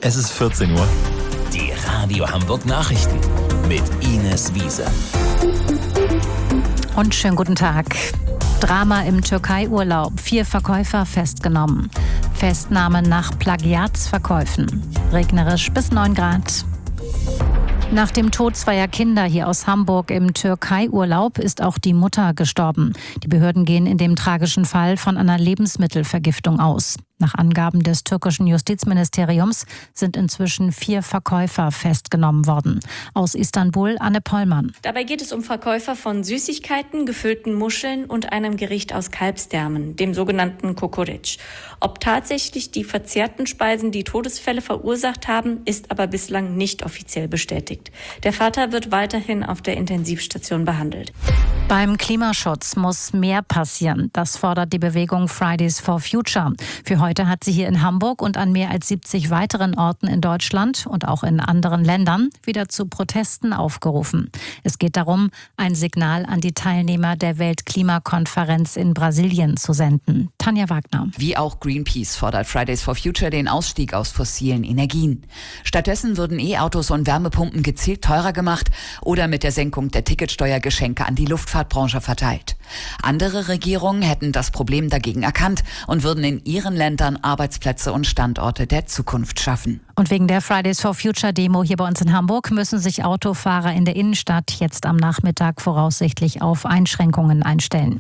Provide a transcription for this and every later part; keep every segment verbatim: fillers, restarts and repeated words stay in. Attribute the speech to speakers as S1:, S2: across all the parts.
S1: Es ist vierzehn Uhr.
S2: Die Radio Hamburg Nachrichten mit Ines Wiese.
S3: Und schönen guten Tag. Drama im Türkei-Urlaub. Vier Verkäufer festgenommen. Festnahme nach Plagiatsverkäufen. Regnerisch bis neun Grad. Nach dem Tod zweier Kinder hier aus Hamburg im Türkei-Urlaub ist auch die Mutter gestorben. Die Behörden gehen in dem tragischen Fall von einer Lebensmittelvergiftung aus. Nach Angaben des türkischen Justizministeriums sind inzwischen vier Verkäufer festgenommen worden. Aus Istanbul Anne Pollmann.
S4: Dabei geht es um Verkäufer von Süßigkeiten, gefüllten Muscheln und einem Gericht aus Kalbsdärmen, dem sogenannten Kokoreç. Ob tatsächlich die verzehrten Speisen die Todesfälle verursacht haben, ist aber bislang nicht offiziell bestätigt. Der Vater wird weiterhin auf der Intensivstation behandelt.
S3: Beim Klimaschutz muss mehr passieren. Das fordert die Bewegung Fridays for Future. Für heute hat sie hier in Hamburg und an mehr als siebzig weiteren Orten in Deutschland und auch in anderen Ländern wieder zu Protesten aufgerufen. Es geht darum, ein Signal an die Teilnehmer der Weltklimakonferenz in Brasilien zu senden. Tanja Wagner.
S5: Wie auch Greenpeace fordert Fridays for Future den Ausstieg aus fossilen Energien. Stattdessen würden E-Autos und Wärmepumpen gezielt teurer gemacht oder mit der Senkung der Ticketsteuer Geschenke an die Luftfahrtbranche verteilt. Andere Regierungen hätten das Problem dagegen erkannt und würden in ihren Ländern Arbeitsplätze und Standorte der Zukunft schaffen.
S3: Und wegen der Fridays for Future Demo hier bei uns in Hamburg müssen sich Autofahrer in der Innenstadt jetzt am Nachmittag voraussichtlich auf Einschränkungen einstellen.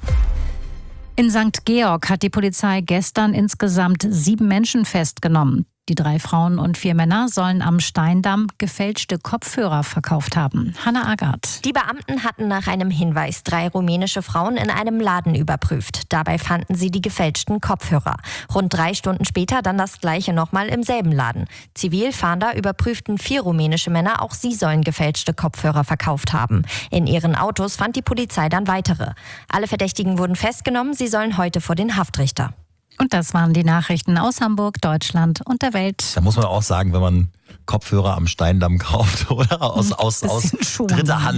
S3: In Sankt Georg hat die Polizei gestern insgesamt sieben Menschen festgenommen. Die drei Frauen und vier Männer sollen am Steindamm gefälschte Kopfhörer verkauft haben. Hanna Agard.
S6: Die Beamten hatten nach einem Hinweis drei rumänische Frauen in einem Laden überprüft. Dabei fanden sie die gefälschten Kopfhörer. Rund drei Stunden später dann das Gleiche nochmal im selben Laden. Zivilfahnder überprüften vier rumänische Männer. Auch sie sollen gefälschte Kopfhörer verkauft haben. In ihren Autos fand die Polizei dann weitere. Alle Verdächtigen wurden festgenommen. Sie sollen heute vor den Haftrichter.
S3: Und das waren die Nachrichten aus Hamburg, Deutschland und der Welt.
S1: Da muss man auch sagen, wenn man Kopfhörer am Steindamm kauft oder aus, aus, aus dritter Hand.